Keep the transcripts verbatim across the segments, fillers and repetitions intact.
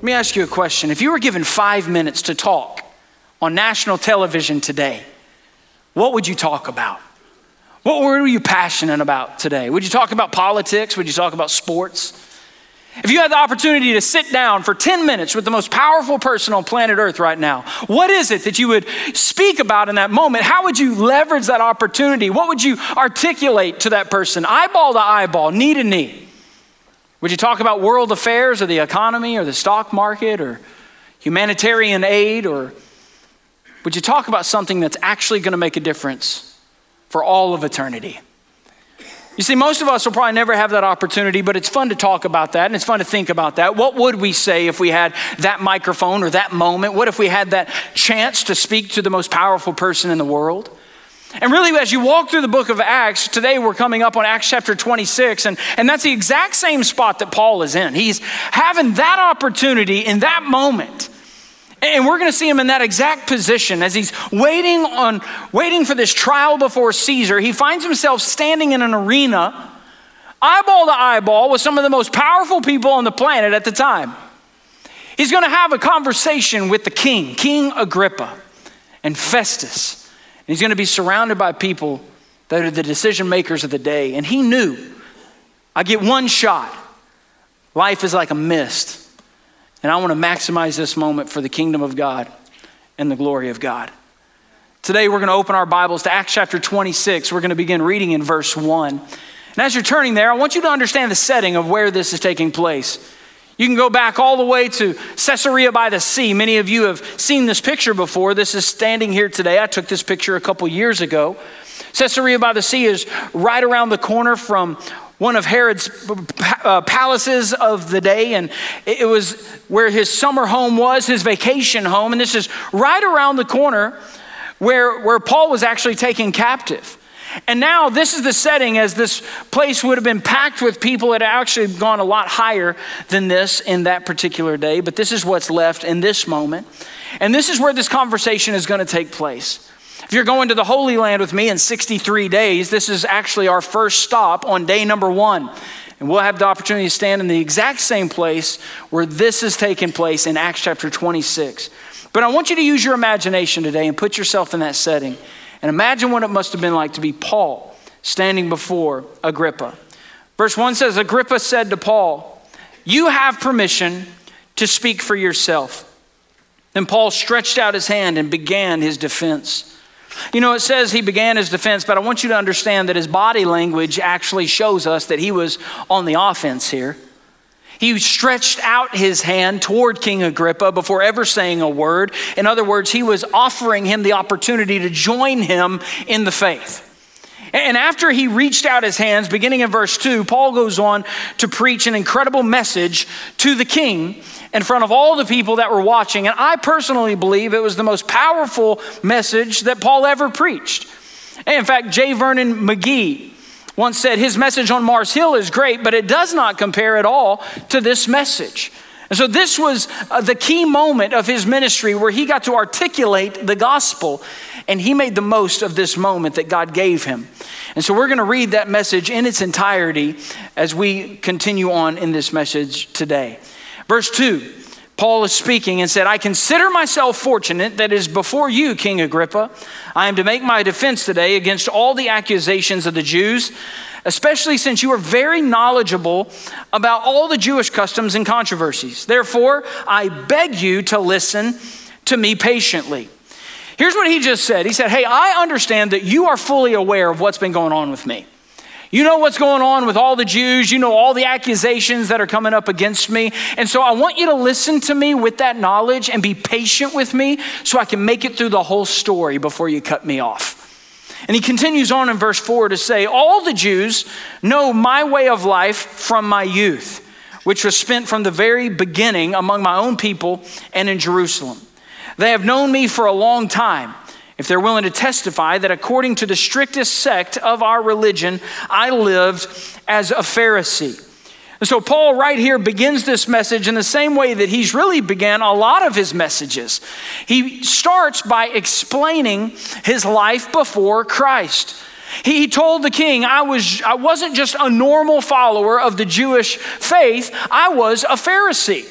me ask you a question. If you were given five minutes to talk on national television today, what would you talk about? What were you passionate about today? Would you talk about politics? Would you talk about sports? If you had the opportunity to sit down for ten minutes with the most powerful person on planet Earth right now, what is it that you would speak about in that moment? How would you leverage that opportunity? What would you articulate to that person, eyeball to eyeball, knee to knee? Would you talk about world affairs or the economy or the stock market or humanitarian aid? Or would you talk about something that's actually going to make a difference for all of eternity? You see, most of us will probably never have that opportunity, but it's fun to talk about that and it's fun to think about that. What would we say if we had that microphone or that moment? What if we had that chance to speak to the most powerful person in the world? And really, as you walk through the book of Acts, today we're coming up on Acts chapter twenty-six, and, and that's the exact same spot that Paul is in. He's having that opportunity in that moment. And we're going to see him in that exact position as he's waiting on, waiting for this trial before Caesar. He finds himself standing in an arena, eyeball to eyeball, with some of the most powerful people on the planet at the time. He's going to have a conversation with the king, King Agrippa and Festus. And he's going to be surrounded by people that are the decision makers of the day. And he knew, I get one shot. Life is like a mist. And I want to maximize this moment for the kingdom of God and the glory of God. Today, we're going to open our Bibles to Acts chapter twenty-six. We're going to begin reading in verse one. And as you're turning there, I want you to understand the setting of where this is taking place. You can go back all the way to Caesarea by the Sea. Many of you have seen this picture before. This is standing here today. I took this picture a couple years ago. Caesarea by the Sea is right around the corner from one of Herod's uh, palaces of the day, and it was where his summer home was, his vacation home, and this is right around the corner where, where Paul was actually taken captive. And now this is the setting, as this place would have been packed with people. It had actually gone a lot higher than this in that particular day, but this is what's left in this moment. And this is where this conversation is going to take place. If you're going to the Holy Land with me in sixty-three days, this is actually our first stop on day number one. And we'll have the opportunity to stand in the exact same place where this is taking place in Acts chapter twenty-six. But I want you to use your imagination today and put yourself in that setting. And imagine what it must have been like to be Paul standing before Agrippa. Verse one says, Agrippa said to Paul, "You have permission to speak for yourself." Then Paul stretched out his hand and began his defense. You know, it says he began his defense, but I want you to understand that his body language actually shows us that he was on the offense here. He stretched out his hand toward King Agrippa before ever saying a word. In other words, he was offering him the opportunity to join him in the faith. And after he reached out his hands, beginning in verse two, Paul goes on to preach an incredible message to the king in front of all the people that were watching. And I personally believe it was the most powerful message that Paul ever preached. And in fact, J. Vernon McGee once said his message on Mars Hill is great, but it does not compare at all to this message. And so this was uh, the key moment of his ministry where he got to articulate the gospel, and he made the most of this moment that God gave him. And so we're going to read that message in its entirety as we continue on in this message today. Verse two, Paul is speaking and said, "I consider myself fortunate that it is before you, King Agrippa, I am to make my defense today against all the accusations of the Jews, especially since you are very knowledgeable about all the Jewish customs and controversies. Therefore, I beg you to listen to me patiently." Here's what he just said. He said, hey, I understand that you are fully aware of what's been going on with me. You know what's going on with all the Jews. You know all the accusations that are coming up against me. And so I want you to listen to me with that knowledge and be patient with me so I can make it through the whole story before you cut me off. And he continues on in verse four to say, all the Jews know my way of life from my youth, which was spent from the very beginning among my own people and in Jerusalem. They have known me for a long time. If they're willing to testify that according to the strictest sect of our religion, I lived as a Pharisee. And so Paul right here begins this message in the same way that he's really began a lot of his messages. He starts by explaining his life before Christ. He told the king, I was, I wasn't just a normal follower of the Jewish faith, I was a Pharisee.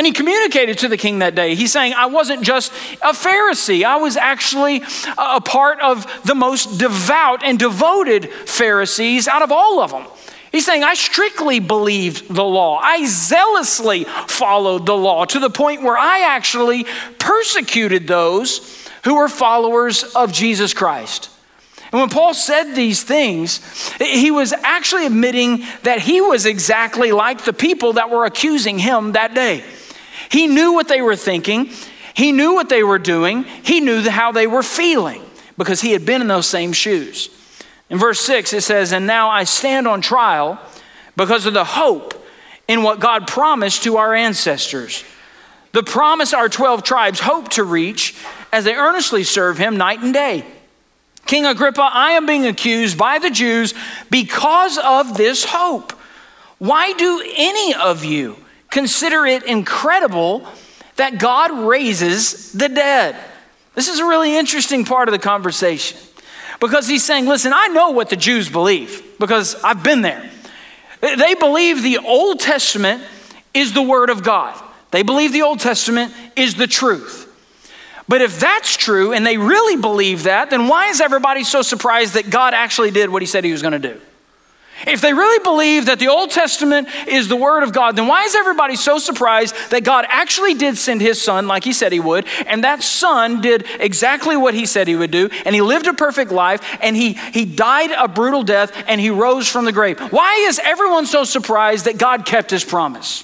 And he communicated to the king that day. He's saying, I wasn't just a Pharisee. I was actually a part of the most devout and devoted Pharisees out of all of them. He's saying, I strictly believed the law. I zealously followed the law to the point where I actually persecuted those who were followers of Jesus Christ. And when Paul said these things, he was actually admitting that he was exactly like the people that were accusing him that day. He knew what they were thinking. He knew what they were doing. He knew how they were feeling because he had been in those same shoes. In verse six, it says, and now I stand on trial because of the hope in what God promised to our ancestors. The promise our twelve tribes hope to reach as they earnestly serve him night and day. King Agrippa, I am being accused by the Jews because of this hope. Why do any of you consider it incredible that God raises the dead? This is a really interesting part of the conversation because he's saying, listen, I know what the Jews believe because I've been there. They believe the Old Testament is the Word of God. They believe the Old Testament is the truth. But if that's true and they really believe that, then why is everybody so surprised that God actually did what he said he was going to do? If they really believe that the Old Testament is the Word of God, then why is everybody so surprised that God actually did send his son like he said he would, and that son did exactly what he said he would do, and he lived a perfect life, and he, he died a brutal death, and he rose from the grave? Why is everyone so surprised that God kept his promise?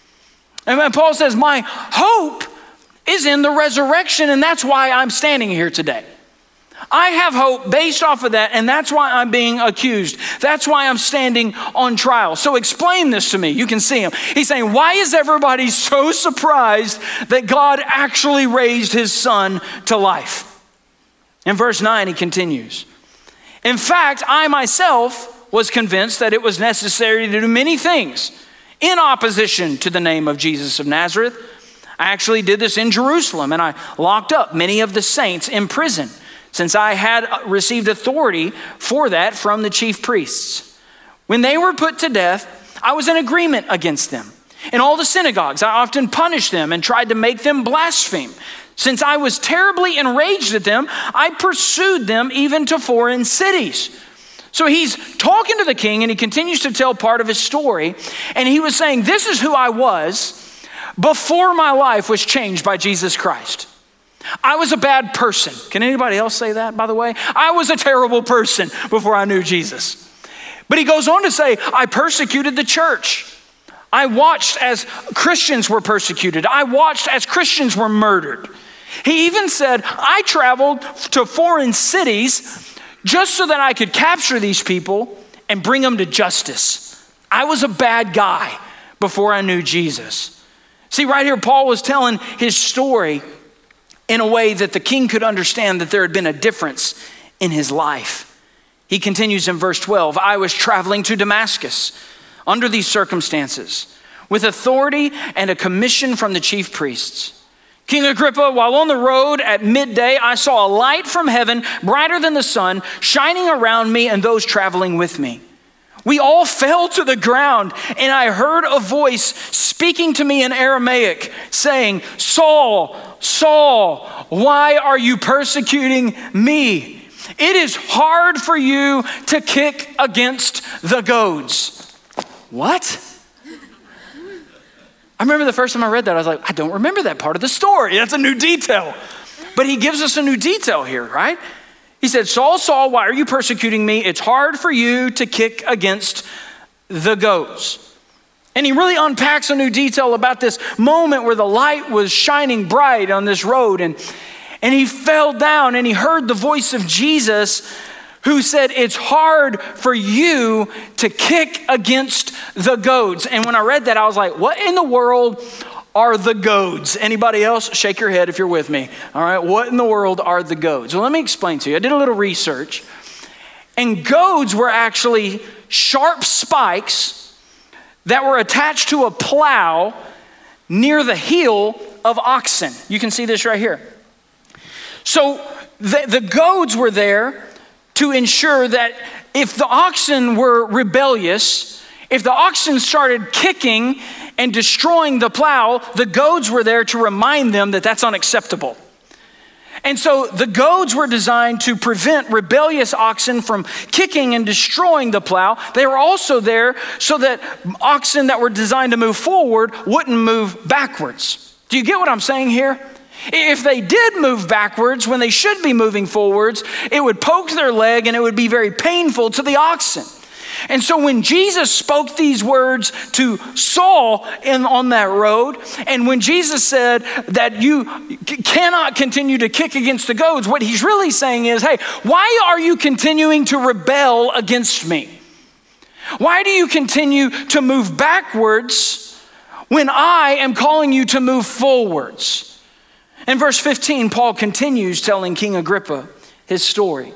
And Paul says, my hope is in the resurrection, and that's why I'm standing here today. I have hope based off of that, and that's why I'm being accused. That's why I'm standing on trial. So explain this to me. You can see him. He's saying, why is everybody so surprised that God actually raised his son to life? In verse nine, he continues, in fact, I myself was convinced that it was necessary to do many things in opposition to the name of Jesus of Nazareth. I actually did this in Jerusalem, and I locked up many of the saints in prison, since I had received authority for that from the chief priests. When they were put to death, I was in agreement against them. In all the synagogues, I often punished them and tried to make them blaspheme. Since I was terribly enraged at them, I pursued them even to foreign cities. So he's talking to the king, and he continues to tell part of his story. And he was saying, this is who I was before my life was changed by Jesus Christ. I was a bad person. Can anybody else say that, by the way? I was a terrible person before I knew Jesus. But he goes on to say, I persecuted the church. I watched as Christians were persecuted. I watched as Christians were murdered. He even said, I traveled to foreign cities just so that I could capture these people and bring them to justice. I was a bad guy before I knew Jesus. See, right here, Paul was telling his story in a way that the king could understand that there had been a difference in his life. He continues in verse twelve, I was traveling to Damascus under these circumstances with authority and a commission from the chief priests. King Agrippa, while on the road at midday, I saw a light from heaven, brighter than the sun, shining around me and those traveling with me. We all fell to the ground, and I heard a voice speaking to me in Aramaic, saying, Saul, Saul, why are you persecuting me? It is hard for you to kick against the goads. What? I remember the first time I read that, I was like, I don't remember that part of the story. That's a new detail. But he gives us a new detail here, right? He said, Saul, Saul, why are you persecuting me? It's hard for you to kick against the goads. And he really unpacks a new detail about this moment where the light was shining bright on this road. And, and he fell down and he heard the voice of Jesus who said, it's hard for you to kick against the goads. And when I read that, I was like, what in the world are the goads? Anybody else? Shake your head if you're with me. All right, what in the world are the goads? Well, let me explain to you. I did a little research, and goads were actually sharp spikes that were attached to a plow near the heel of oxen. You can see this right here. So the, the goads were there to ensure that if the oxen were rebellious, if the oxen started kicking and destroying the plow, the goads were there to remind them that that's unacceptable. And so the goads were designed to prevent rebellious oxen from kicking and destroying the plow. They were also there so that oxen that were designed to move forward wouldn't move backwards. Do you get what I'm saying here? If they did move backwards when they should be moving forwards, it would poke their leg and it would be very painful to the oxen. And so when Jesus spoke these words to Saul in, on that road, and when Jesus said that you c- cannot continue to kick against the goads, what he's really saying is, hey, why are you continuing to rebel against me? Why do you continue to move backwards when I am calling you to move forwards? In verse fifteen, Paul continues telling King Agrippa his story.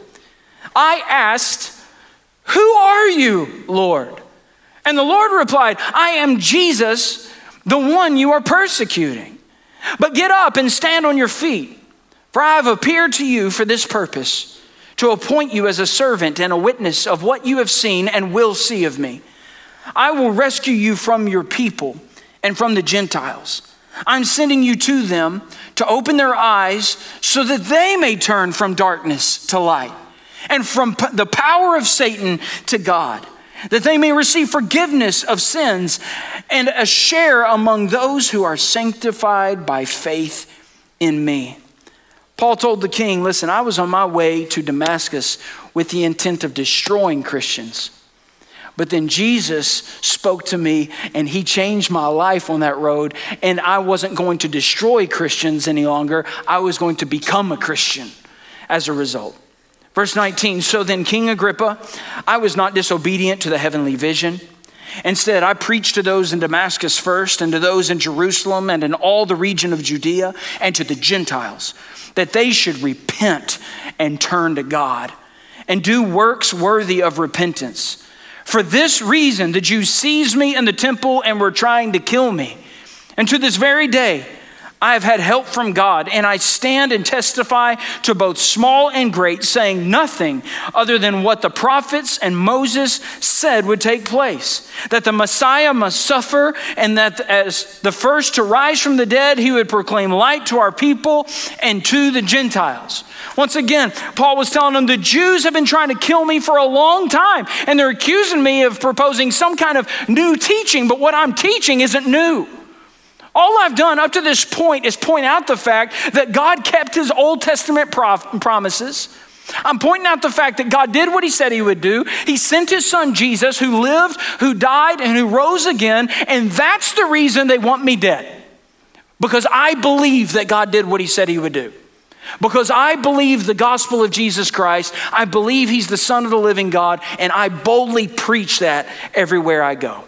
I asked, who are you, Lord? And the Lord replied, I am Jesus, the one you are persecuting. But get up and stand on your feet, for I have appeared to you for this purpose, to appoint you as a servant and a witness of what you have seen and will see of me. I will rescue you from your people and from the Gentiles. I'm sending you to them to open their eyes so that they may turn from darkness to light, and from the power of Satan to God, that they may receive forgiveness of sins and a share among those who are sanctified by faith in me. Paul told the king, listen, I was on my way to Damascus with the intent of destroying Christians. But then Jesus spoke to me and he changed my life on that road, and I wasn't going to destroy Christians any longer. I was going to become a Christian as a result. Verse nineteen, so then King Agrippa, I was not disobedient to the heavenly vision. Instead, I preached to those in Damascus first, and to those in Jerusalem and in all the region of Judea, and to the Gentiles, that they should repent and turn to God and do works worthy of repentance. For this reason, the Jews seized me in the temple and were trying to kill me. And to this very day, I have had help from God, and I stand and testify to both small and great, saying nothing other than what the prophets and Moses said would take place, that the Messiah must suffer, and that as the first to rise from the dead, he would proclaim light to our people and to the Gentiles. Once again, Paul was telling them the Jews have been trying to kill me for a long time, and they're accusing me of proposing some kind of new teaching, but what I'm teaching isn't new. All I've done up to this point is point out the fact that God kept his Old Testament prof- promises. I'm pointing out the fact that God did what he said he would do. He sent his son Jesus, who lived, who died, and who rose again. And that's the reason they want me dead. Because I believe that God did what he said he would do. Because I believe the gospel of Jesus Christ. I believe he's the Son of the living God. And I boldly preach that everywhere I go.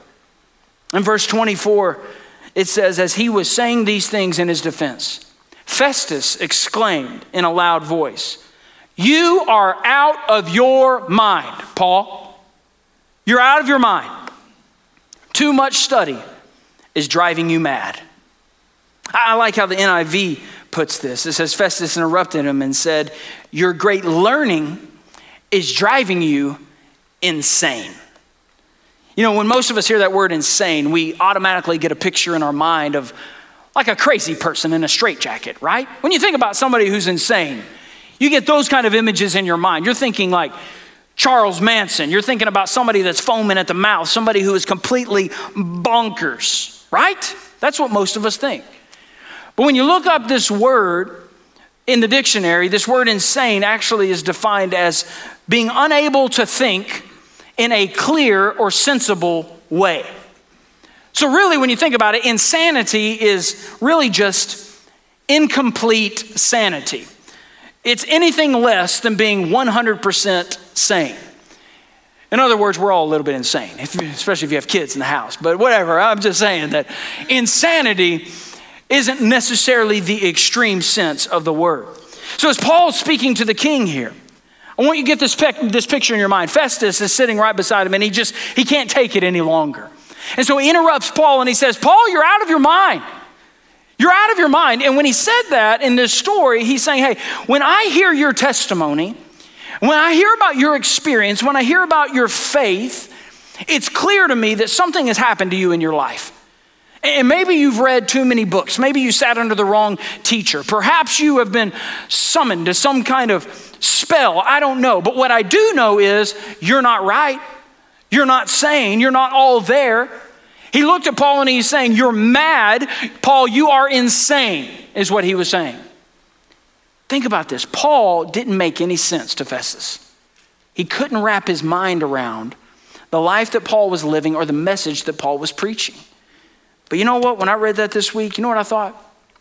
In verse twenty-four, it says, as he was saying these things in his defense, Festus exclaimed in a loud voice, you are out of your mind, Paul. You're out of your mind. Too much study is driving you mad. I like how the N I V puts this. It says, Festus interrupted him and said, your great learning is driving you insane. You know, when most of us hear that word insane, we automatically get a picture in our mind of like a crazy person in a straitjacket, right? When you think about somebody who's insane, you get those kind of images in your mind. You're thinking like Charles Manson. You're thinking about somebody that's foaming at the mouth, somebody who is completely bonkers, right? That's what most of us think. But when you look up this word in the dictionary, this word insane actually is defined as being unable to think in a clear or sensible way. So really, when you think about it, insanity is really just incomplete sanity. It's anything less than being one hundred percent sane. In other words, we're all a little bit insane, especially if you have kids in the house. But whatever, I'm just saying that insanity isn't necessarily the extreme sense of the word. So as Paul's speaking to the king here, I want you to get this, pe- this picture in your mind. Festus is sitting right beside him, and he just, he can't take it any longer. And so he interrupts Paul and he says, Paul, you're out of your mind. You're out of your mind. And when he said that in this story, he's saying, hey, when I hear your testimony, when I hear about your experience, when I hear about your faith, it's clear to me that something has happened to you in your life. And maybe you've read too many books. Maybe you sat under the wrong teacher. Perhaps you have been summoned to some kind of spell. I don't know. But what I do know is you're not right. You're not sane. You're not all there. He looked at Paul and he's saying, you're mad. Paul, you are insane, is what he was saying. Think about this. Paul didn't make any sense to Festus. He couldn't wrap his mind around the life that Paul was living or the message that Paul was preaching. But you know what? When I read that this week, you know what I thought?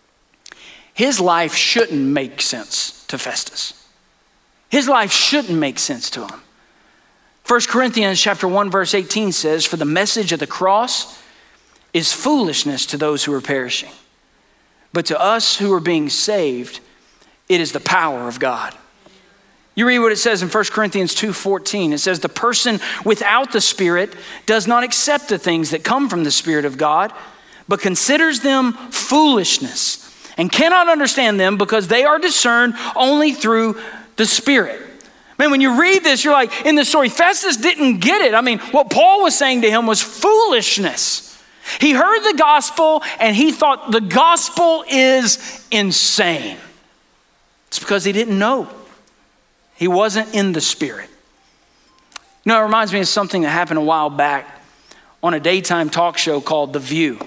His life shouldn't make sense to Festus. His life shouldn't make sense to him. First Corinthians chapter one, verse eighteen says, for the message of the cross is foolishness to those who are perishing. But to us who are being saved, it is the power of God. You read what it says in First Corinthians two fourteen. It says, the person without the Spirit does not accept the things that come from the Spirit of God, but considers them foolishness and cannot understand them because they are discerned only through the Spirit. Man, when you read this, you're like, in the story, Festus didn't get it. I mean, what Paul was saying to him was foolishness. He heard the gospel and he thought the gospel is insane. It's because he didn't know. He wasn't in the Spirit. You know, it reminds me of something that happened a while back on a daytime talk show called The View.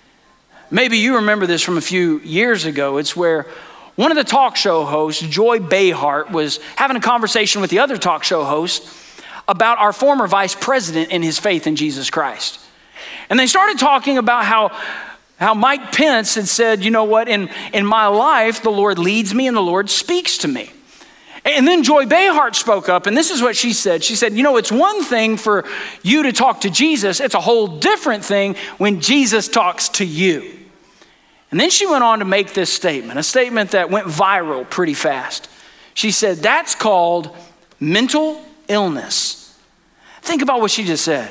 Maybe you remember this from a few years ago. It's where one of the talk show hosts, Joy Behar, was having a conversation with the other talk show host about our former vice president and his faith in Jesus Christ. And they started talking about how, how Mike Pence had said, you know what, in, in my life, the Lord leads me and the Lord speaks to me. And then Joy Behar spoke up, and this is what she said. She said, you know, it's one thing for you to talk to Jesus. It's a whole different thing when Jesus talks to you. And then she went on to make this statement, a statement that went viral pretty fast. She said, that's called mental illness. Think about what she just said.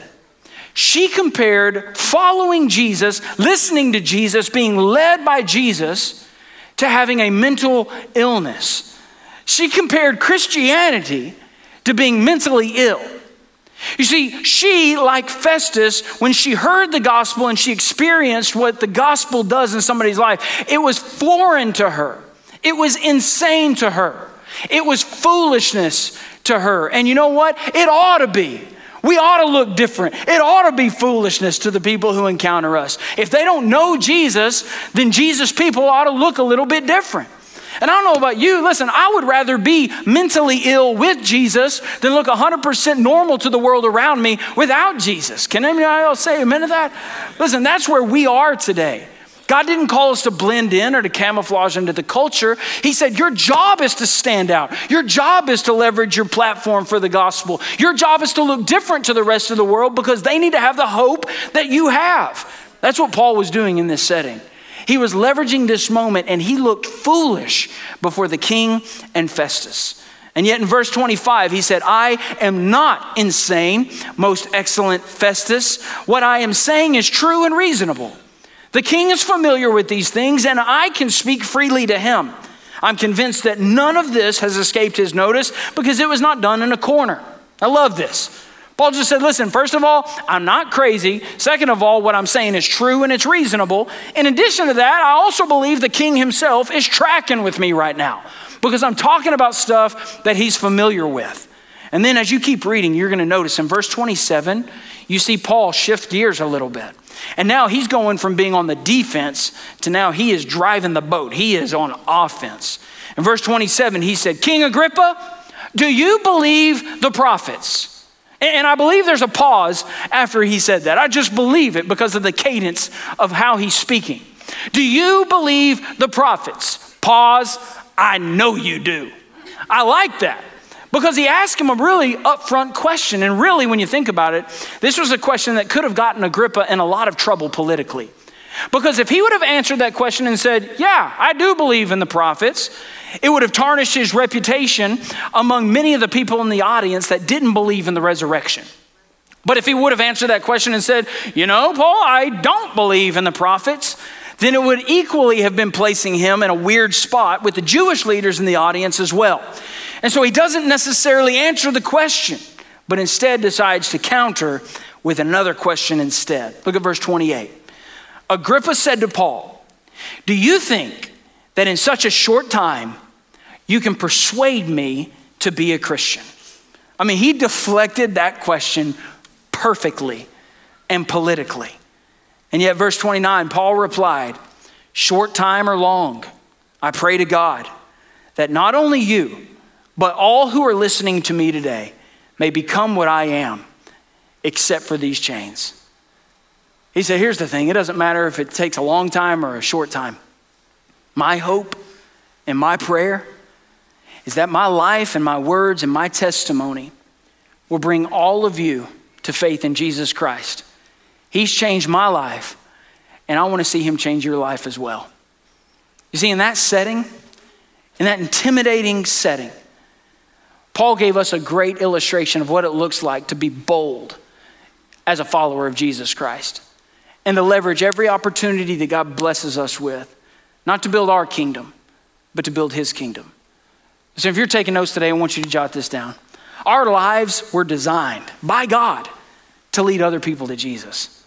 She compared following Jesus, listening to Jesus, being led by Jesus, to having a mental illness. She compared Christianity to being mentally ill. You see, she, like Festus, when she heard the gospel and she experienced what the gospel does in somebody's life, it was foreign to her. It was insane to her. It was foolishness to her. And you know what? It ought to be. We ought to look different. It ought to be foolishness to the people who encounter us. If they don't know Jesus, then Jesus people ought to look a little bit different. And I don't know about you, listen, I would rather be mentally ill with Jesus than look one hundred percent normal to the world around me without Jesus. Can anybody else say amen to that? Listen, that's where we are today. God didn't call us to blend in or to camouflage into the culture. He said, your job is to stand out. Your job is to leverage your platform for the gospel. Your job is to look different to the rest of the world because they need to have the hope that you have. That's what Paul was doing in this setting. He was leveraging this moment and he looked foolish before the king and Festus. And yet in verse twenty-five, he said, I am not insane, most excellent Festus. What I am saying is true and reasonable. The king is familiar with these things and I can speak freely to him. I'm convinced that none of this has escaped his notice because it was not done in a corner. I love this. Paul just said, listen, first of all, I'm not crazy. Second of all, what I'm saying is true and it's reasonable. In addition to that, I also believe the king himself is tracking with me right now because I'm talking about stuff that he's familiar with. And then as you keep reading, you're going to notice in verse twenty-seven, you see Paul shift gears a little bit. And now he's going from being on the defense to now he is driving the boat. He is on offense. In verse twenty-seven, he said, King Agrippa, do you believe the prophets? And I believe there's a pause after he said that. I just believe it because of the cadence of how he's speaking. Do you believe the prophets? Pause. I know you do. I like that because he asked him a really upfront question. And really, when you think about it, this was a question that could have gotten Agrippa in a lot of trouble politically. Because if he would have answered that question and said, yeah, I do believe in the prophets, it would have tarnished his reputation among many of the people in the audience that didn't believe in the resurrection. But if he would have answered that question and said, you know, Paul, I don't believe in the prophets, then it would equally have been placing him in a weird spot with the Jewish leaders in the audience as well. And so he doesn't necessarily answer the question, but instead decides to counter with another question instead. Look at verse twenty-eight. Agrippa said to Paul, "Do you think that in such a short time you can persuade me to be a Christian?" I mean, he deflected that question perfectly and politically. And yet, verse twenty-nine, Paul replied, "Short time or long, I pray to God that not only you, but all who are listening to me today may become what I am, except for these chains." He said, here's the thing. It doesn't matter if it takes a long time or a short time. My hope and my prayer is that my life and my words and my testimony will bring all of you to faith in Jesus Christ. He's changed my life, and I want to see him change your life as well. You see, in that setting, in that intimidating setting, Paul gave us a great illustration of what it looks like to be bold as a follower of Jesus Christ and to leverage every opportunity that God blesses us with, not to build our kingdom, but to build his kingdom. So if you're taking notes today, I want you to jot this down. Our lives were designed by God to lead other people to Jesus.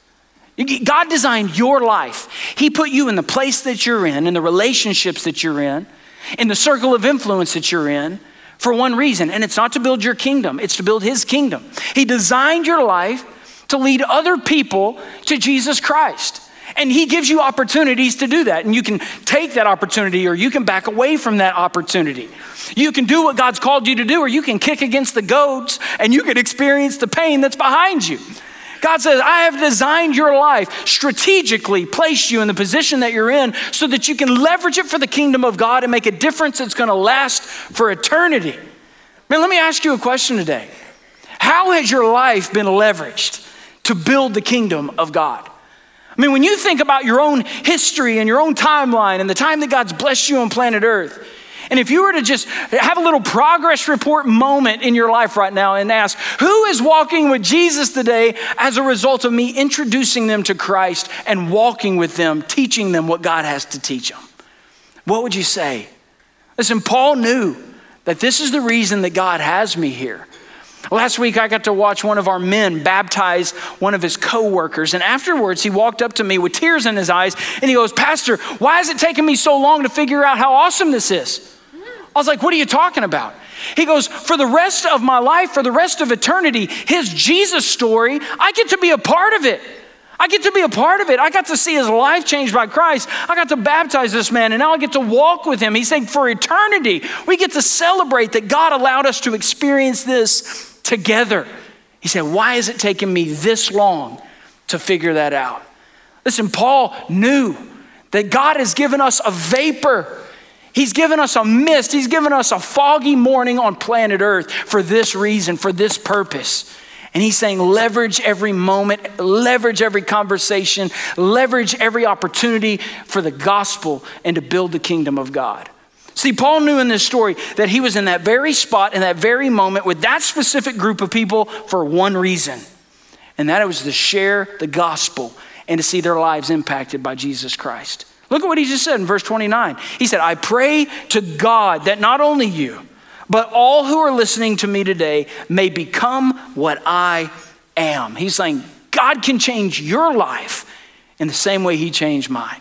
God designed your life. He put you in the place that you're in, in the relationships that you're in, in the circle of influence that you're in, for one reason, and it's not to build your kingdom, it's to build his kingdom. He designed your life to lead other people to Jesus Christ. And he gives you opportunities to do that. And you can take that opportunity or you can back away from that opportunity. You can do what God's called you to do, or you can kick against the goads and you can experience the pain that's behind you. God says, I have designed your life, strategically placed you in the position that you're in so that you can leverage it for the kingdom of God and make a difference that's going to last for eternity. Man, let me ask you a question today. How has your life been leveraged to build the kingdom of God? I mean, when you think about your own history and your own timeline and the time that God's blessed you on planet Earth, and if you were to just have a little progress report moment in your life right now and ask, who is walking with Jesus today as a result of me introducing them to Christ and walking with them, teaching them what God has to teach them? What would you say? Listen, Paul knew that this is the reason that God has me here. Last week, I got to watch one of our men baptize one of his coworkers. And afterwards, he walked up to me with tears in his eyes and he goes, "Pastor, why has it taken me so long to figure out how awesome this is?" I was like, "What are you talking about?" He goes, "For the rest of my life, for the rest of eternity, his Jesus story, I get to be a part of it. I get to be a part of it. I got to see his life changed by Christ. I got to baptize this man, and now I get to walk with him." He's saying for eternity, we get to celebrate that God allowed us to experience this together. He said, why has it taken me this long to figure that out? Listen, Paul knew that God has given us a vapor. He's given us a mist. He's given us a foggy morning on planet Earth for this reason, for this purpose. And he's saying, leverage every moment, leverage every conversation, leverage every opportunity for the gospel and to build the kingdom of God. See, Paul knew in this story that he was in that very spot, in that very moment with that specific group of people for one reason. And that it was to share the gospel and to see their lives impacted by Jesus Christ. Look at what he just said in verse twenty-nine. He said, I pray to God that not only you, but all who are listening to me today may become what I am. He's saying God can change your life in the same way he changed mine.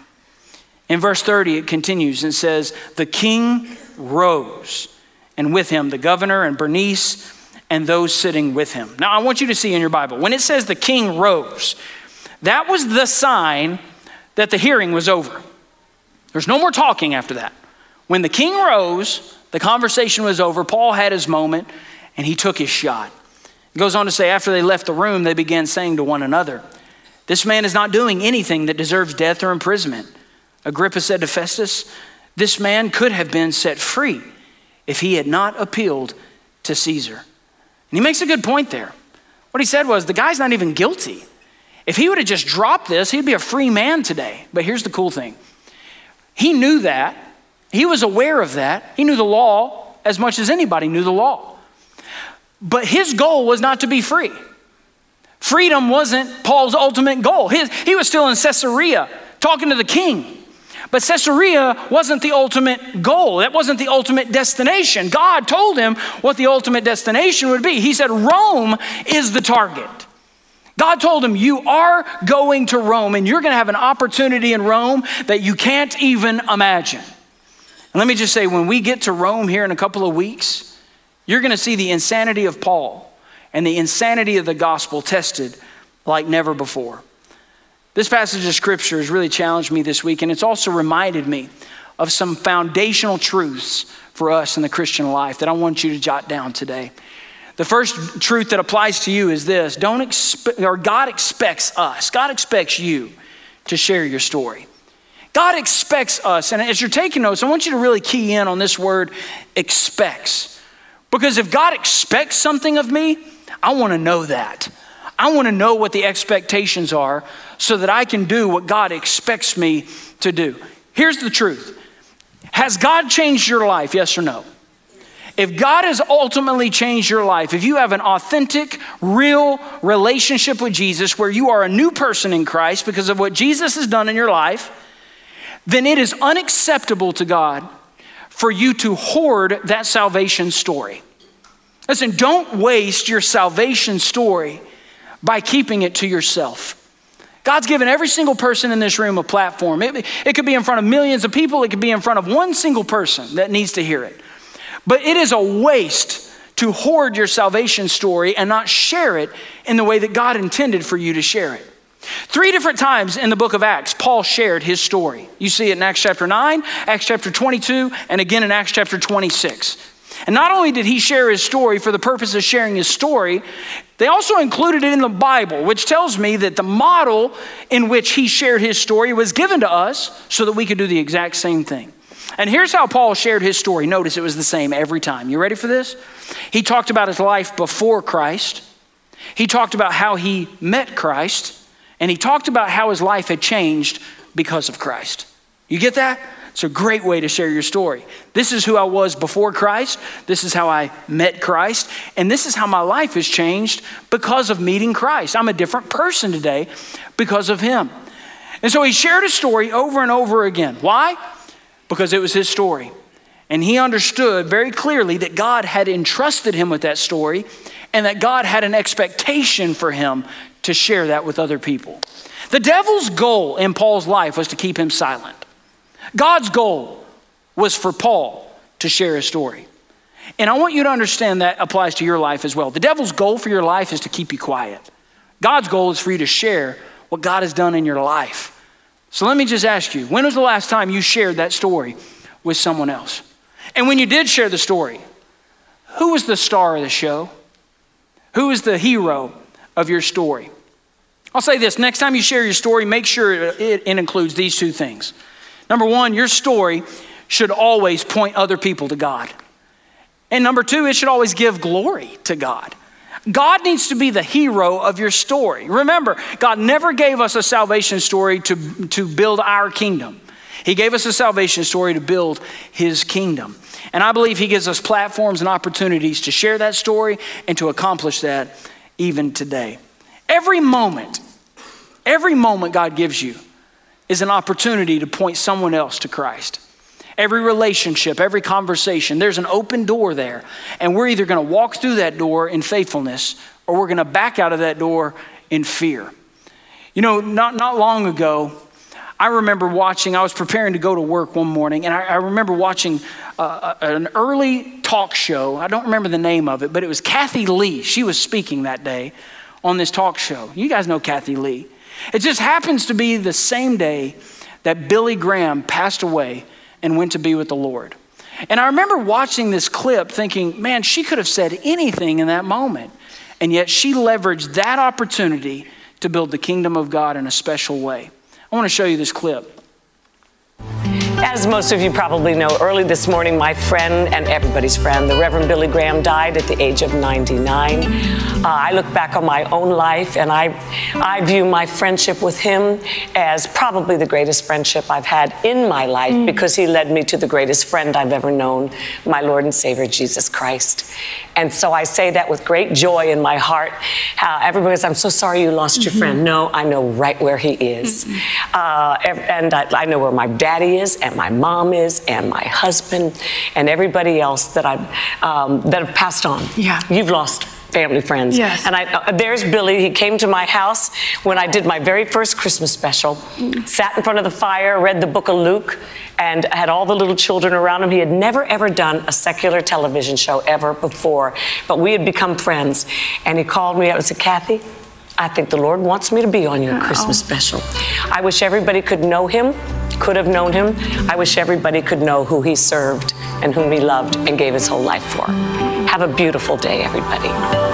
In verse thirty, it continues and says, the king rose, and with him the governor and Bernice and those sitting with him. Now, I want you to see in your Bible, when it says the king rose, that was the sign that the hearing was over. There's no more talking after that. When the king rose, the conversation was over. Paul had his moment, and he took his shot. It goes on to say, after they left the room, they began saying to one another, this man is not doing anything that deserves death or imprisonment. Agrippa said to Festus, this man could have been set free if he had not appealed to Caesar. And he makes a good point there. What he said was, the guy's not even guilty. If he would have just dropped this, he'd be a free man today. But here's the cool thing. He knew that. He was aware of that. He knew the law as much as anybody knew the law. But his goal was not to be free. Freedom wasn't Paul's ultimate goal. His, he was still in Caesarea talking to the king. But Caesarea wasn't the ultimate goal. That wasn't the ultimate destination. God told him what the ultimate destination would be. He said Rome is the target. God told him, you are going to Rome and you're going to have an opportunity in Rome that you can't even imagine. And let me just say, when we get to Rome here in a couple of weeks, you're going to see the insanity of Paul and the insanity of the gospel tested like never before. This passage of scripture has really challenged me this week, and it's also reminded me of some foundational truths for us in the Christian life that I want you to jot down today. The first truth that applies to you is this: don't expect, or God expects us, God expects you to share your story. God expects us, and as you're taking notes, I want you to really key in on this word, expects. Because if God expects something of me, I want to know that. I want to know what the expectations are so that I can do what God expects me to do. Here's the truth. Has God changed your life? Yes or no? If God has ultimately changed your life, if you have an authentic, real relationship with Jesus where you are a new person in Christ because of what Jesus has done in your life, then it is unacceptable to God for you to hoard that salvation story. Listen, don't waste your salvation story by keeping it to yourself. God's given every single person in this room a platform. It, it could be in front of millions of people. It could be in front of one single person that needs to hear it. But it is a waste to hoard your salvation story and not share it in the way that God intended for you to share it. Three different times in the book of Acts, Paul shared his story. You see it in Acts chapter nine, Acts chapter twenty-two, and again in Acts chapter twenty-six. And not only did he share his story for the purpose of sharing his story, they also included it in the Bible, which tells me that the model in which he shared his story was given to us so that we could do the exact same thing. And here's how Paul shared his story. Notice it was the same every time. You ready for this? He talked about his life before Christ. He talked about how he met Christ. And he talked about how his life had changed because of Christ. You get that? It's a great way to share your story. This is who I was before Christ. This is how I met Christ. And this is how my life has changed because of meeting Christ. I'm a different person today because of him. And so he shared his story over and over again. Why? Because it was his story. And he understood very clearly that God had entrusted him with that story and that God had an expectation for him to share that with other people. The devil's goal in Paul's life was to keep him silent. God's goal was for Paul to share his story. And I want you to understand that applies to your life as well. The devil's goal for your life is to keep you quiet. God's goal is for you to share what God has done in your life. So let me just ask you, when was the last time you shared that story with someone else? And when you did share the story, who was the star of the show? Who was the hero of your story? I'll say this, next time you share your story, make sure it, it includes these two things. Number one, your story should always point other people to God. And number two, it should always give glory to God. God needs to be the hero of your story. Remember, God never gave us a salvation story to, to build our kingdom. He gave us a salvation story to build his kingdom. And I believe he gives us platforms and opportunities to share that story and to accomplish that even today. Every moment, every moment God gives you is an opportunity to point someone else to Christ. Every relationship, every conversation, there's an open door there. And we're either going to walk through that door in faithfulness or we're going to back out of that door in fear. You know, not, not long ago, I remember watching, I was preparing to go to work one morning, and I, I remember watching uh, an early talk show. I don't remember the name of it, but it was Kathy Lee. She was speaking that day on this talk show. You guys know Kathy Lee. It just happens to be the same day that Billy Graham passed away and went to be with the Lord. And I remember watching this clip thinking, man, she could have said anything in that moment. And yet she leveraged that opportunity to build the kingdom of God in a special way. I want to show you this clip. As most of you probably know, early this morning, my friend and everybody's friend, the Reverend Billy Graham, died at the age of ninety-nine. Uh, I look back on my own life, and I, I view my friendship with him as probably the greatest friendship I've had in my life mm. because he led me to the greatest friend I've ever known, my Lord and Savior, Jesus Christ. And so I say that with great joy in my heart. How everybody goes, I'm so sorry you lost mm-hmm. your friend. No, I know right where he is. Mm-hmm. Uh, and I, I know where my daddy is, and my mom is, and my husband, and everybody else that I've um, that have passed on. Yeah. You've lost family friends. Yes. And I, uh, there's Billy. He came to my house when I did my very first Christmas special, mm. sat in front of the fire, read the book of Luke, and had all the little children around him. He had never, ever done a secular television show ever before, but we had become friends. And he called me up and said, Kathy, I think the Lord wants me to be on your oh. Christmas special. I wish everybody could know him, could have known him. I wish everybody could know who he served and whom he loved and gave his whole life for. Have a beautiful day, everybody.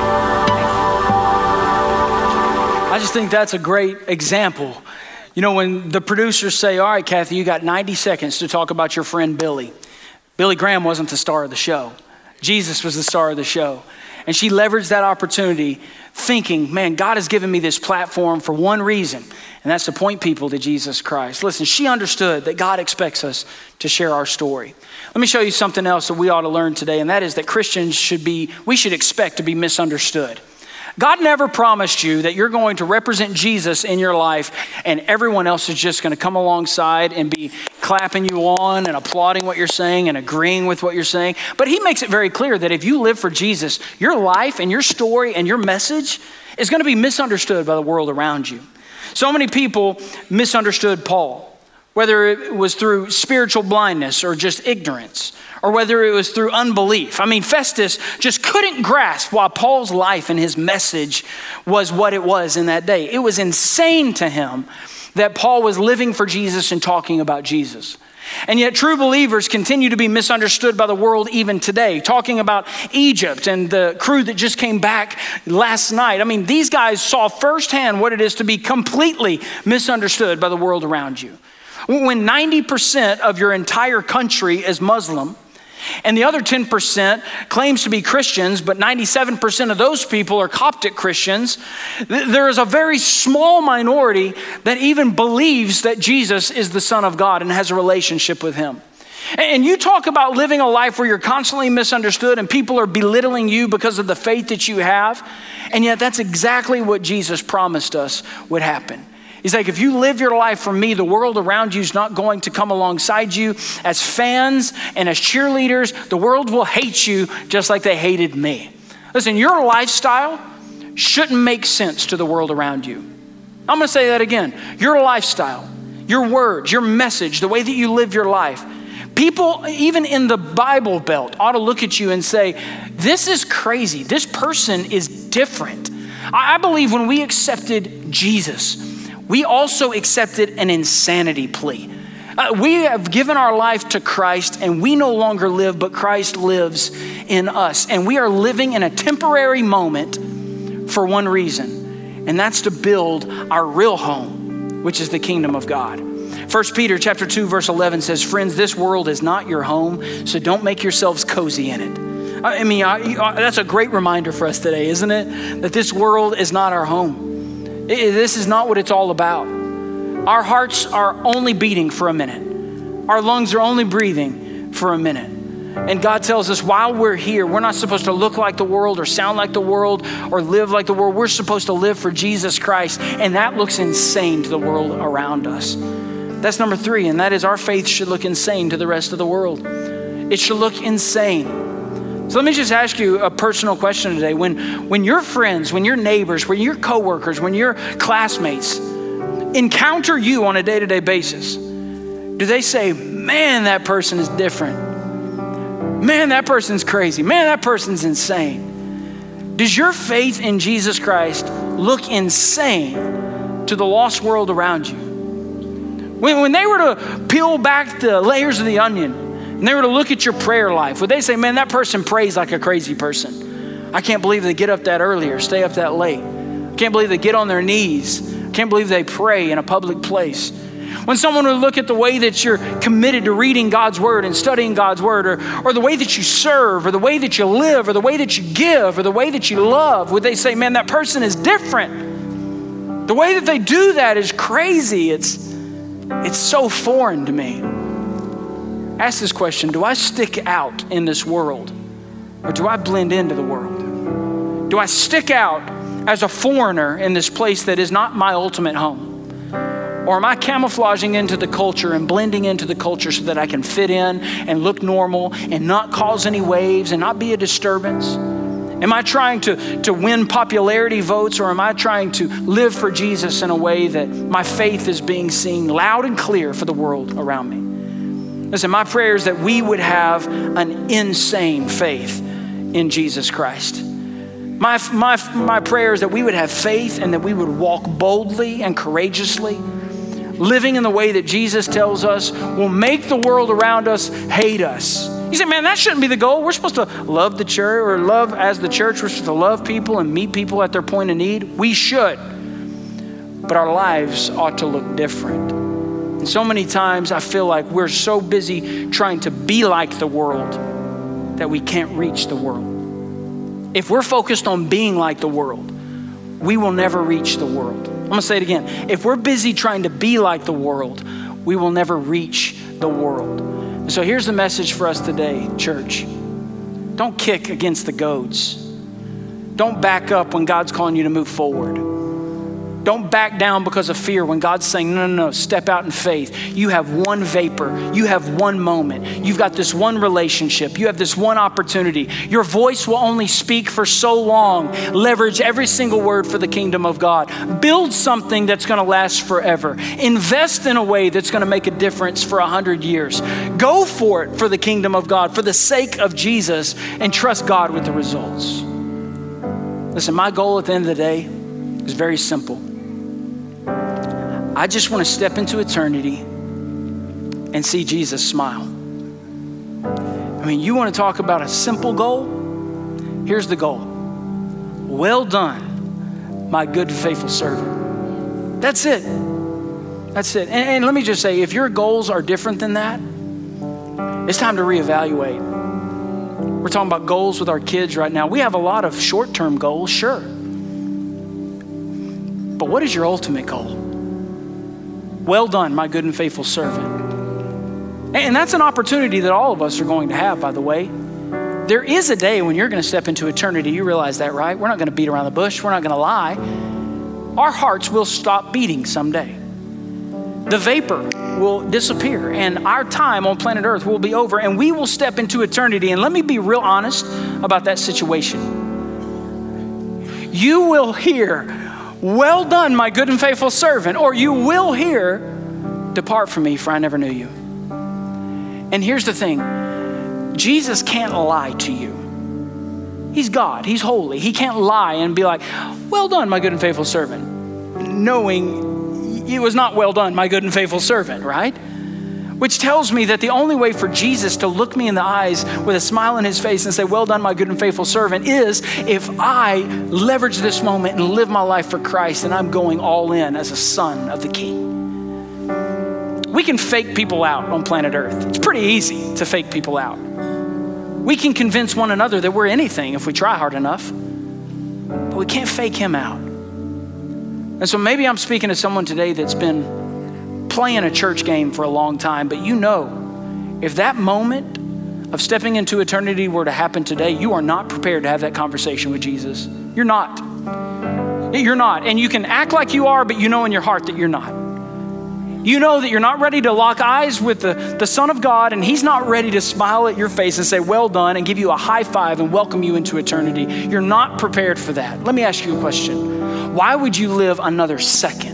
I just think that's a great example. You know, when the producers say, all right, Kathy, you got ninety seconds to talk about your friend Billy. Billy Graham wasn't the star of the show. Jesus was the star of the show. And she leveraged that opportunity thinking, man, God has given me this platform for one reason, and that's to point people to Jesus Christ. Listen, she understood that God expects us to share our story. Let me show you something else that we ought to learn today, and that is that Christians should be, we should expect to be misunderstood. God never promised you that you're going to represent Jesus in your life and everyone else is just going to come alongside and be clapping you on and applauding what you're saying and agreeing with what you're saying. But he makes it very clear that if you live for Jesus, your life and your story and your message is going to be misunderstood by the world around you. So many people misunderstood Paul, whether it was through spiritual blindness or just ignorance, or whether it was through unbelief. I mean, Festus just couldn't grasp why Paul's life and his message was what it was in that day. It was insane to him that Paul was living for Jesus and talking about Jesus. And yet true believers continue to be misunderstood by the world even today. Talking about Egypt and the crew that just came back last night. I mean, these guys saw firsthand what it is to be completely misunderstood by the world around you. When ninety percent of your entire country is Muslim, and the other ten percent claims to be Christians, but ninety-seven percent of those people are Coptic Christians, there is a very small minority that even believes that Jesus is the Son of God and has a relationship with him. And you talk about living a life where you're constantly misunderstood and people are belittling you because of the faith that you have, and yet that's exactly what Jesus promised us would happen. He's like, if you live your life for me, the world around you is not going to come alongside you as fans and as cheerleaders. The world will hate you just like they hated me. Listen, your lifestyle shouldn't make sense to the world around you. I'm going to say that again. Your lifestyle, your words, your message, the way that you live your life. People, even in the Bible Belt, ought to look at you and say, this is crazy. This person is different. I believe when we accepted Jesus, we also accepted an insanity plea. Uh, we have given our life to Christ and we no longer live, but Christ lives in us. And we are living in a temporary moment for one reason, and that's to build our real home, which is the kingdom of God. First Peter chapter two, verse eleven says, friends, this world is not your home, so don't make yourselves cozy in it. I mean, I, I, that's a great reminder for us today, isn't it? That this world is not our home. This is not what it's all about. Our hearts are only beating for a minute. Our lungs are only breathing for a minute. And God tells us while we're here, we're not supposed to look like the world or sound like the world or live like the world. We're supposed to live for Jesus Christ. And that looks insane to the world around us. That's number three. And that is our faith should look insane to the rest of the world. It should look insane. So let me just ask you a personal question today. When, when your friends, when your neighbors, when your coworkers, when your classmates encounter you on a day-to-day basis, do they say, man, that person is different. Man, that person's crazy. Man, that person's insane. Does your faith in Jesus Christ look insane to the lost world around you? When, when they were to peel back the layers of the onion, and they were to look at your prayer life, would they say, man, that person prays like a crazy person. I can't believe they get up that early or stay up that late. I can't believe they get on their knees. I can't believe they pray in a public place. When someone would look at the way that you're committed to reading God's word and studying God's word, or, or the way that you serve, or the way that you live, or the way that you give, or the way that you love, would they say, man, that person is different. The way that they do that is crazy. It's, it's so foreign to me. Ask this question, do I stick out in this world or do I blend into the world? Do I stick out as a foreigner in this place that is not my ultimate home? Or am I camouflaging into the culture and blending into the culture so that I can fit in and look normal and not cause any waves and not be a disturbance? Am I trying to, to win popularity votes, or am I trying to live for Jesus in a way that my faith is being seen loud and clear for the world around me? Listen, my prayer is that we would have an insane faith in Jesus Christ. My, my, my prayer is that we would have faith and that we would walk boldly and courageously, living in the way that Jesus tells us will make the world around us hate us. You say, man, that shouldn't be the goal. We're supposed to love the church, or love as the church. We're supposed to love people and meet people at their point of need. We should. But our lives ought to look different. And so many times I feel like we're so busy trying to be like the world that we can't reach the world. If we're focused on being like the world, we will never reach the world. I'm gonna say it again. If we're busy trying to be like the world, we will never reach the world. And so here's the message for us today, church. Don't kick against the goads. Don't back up when God's calling you to move forward. Don't back down because of fear when God's saying, no, no, no, step out in faith. You have one vapor. You have one moment. You've got this one relationship. You have this one opportunity. Your voice will only speak for so long. Leverage every single word for the kingdom of God. Build something that's going to last forever. Invest in a way that's going to make a difference for a hundred years. Go for it for the kingdom of God, for the sake of Jesus, and trust God with the results. Listen, my goal at the end of the day is very simple. I just want to step into eternity and see Jesus smile. I mean, you want to talk about a simple goal? Here's the goal. Well done, my good and faithful servant. That's it. That's it. And, and let me just say, if your goals are different than that, it's time to reevaluate. We're talking about goals with our kids right now. We have a lot of short-term goals, sure. But what is your ultimate goal? Well done, my good and faithful servant. And that's an opportunity that all of us are going to have, by the way. There is a day when you're going to step into eternity. You realize that, right? We're not going to beat around the bush. We're not going to lie. Our hearts will stop beating someday. The vapor will disappear, and our time on planet Earth will be over, and we will step into eternity. And let me be real honest about that situation. You will hear, well done, my good and faithful servant, or you will hear, depart from me, for I never knew you. And here's the thing, Jesus can't lie to you. He's God, he's holy. He can't lie and be like, well done, my good and faithful servant, knowing it was not well done, my good and faithful servant, right? Which tells me that the only way for Jesus to look me in the eyes with a smile on his face and say, well done, my good and faithful servant, is if I leverage this moment and live my life for Christ, and I'm going all in as a son of the King. We can fake people out on planet Earth. It's pretty easy to fake people out. We can convince one another that we're anything if we try hard enough, but we can't fake him out. And so maybe I'm speaking to someone today that's been playing a church game for a long time, but you know, if that moment of stepping into eternity were to happen today, you are not prepared to have that conversation with Jesus. You're not. You're not. And you can act like you are, but you know in your heart that you're not. You know that you're not ready to lock eyes with the, the Son of God, and he's not ready to smile at your face and say, well done, and give you a high five and welcome you into eternity. You're not prepared for that. Let me ask you a question. Why would you live another second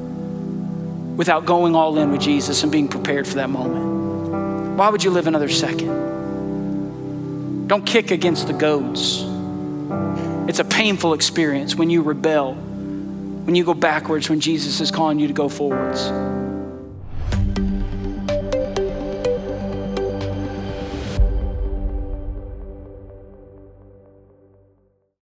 without going all in with Jesus and being prepared for that moment? Why would you live another second? Don't kick against the goads. It's a painful experience when you rebel, when you go backwards, when Jesus is calling you to go forwards.